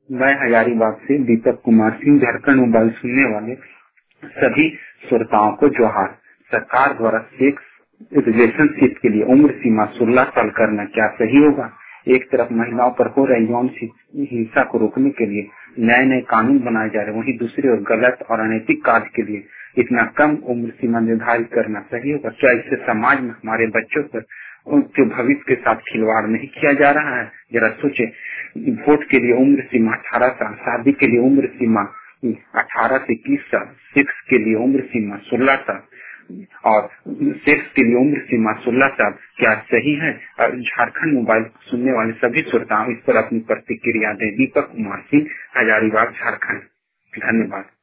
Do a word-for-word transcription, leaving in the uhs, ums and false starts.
मैं हजारीबाग से दीपक कुमार सिंह, झारखंड मोबाइल सुनने वाले सभी श्रोताओं को जोहार। सरकार द्वारा सेक्स रिलेशनशिप के लिए उम्र सीमा सोलह साल करना क्या सही होगा? एक तरफ महिलाओं पर हो रही यौन हिंसा को रोकने के लिए नए नए कानून बनाए जा रहे हैं, वहीं दूसरी ओर गलत और अनैतिक कार्य के लिए इतना कम उम्र सीमा निर्धारित करना सही होगा? क्या इससे समाज में हमारे बच्चों पर उनके भविष्य के साथ खिलवाड़ नहीं किया जा रहा है? जरा सोचे, वोट के लिए उम्र सीमा अठारह साल, शादी के लिए उम्र सीमा अठारह से इक्कीस साल, सेक्स के लिए उम्र सीमा सोलह साल और सेक्स के लिए उम्र सीमा सोलह साल क्या सही है? झारखंड मोबाइल सुनने वाले सभी श्रोताओं इस पर अपनी प्रतिक्रिया दें। दीपक कुमार सिंह, हजारीबाग, झारखंड। धन्यवाद।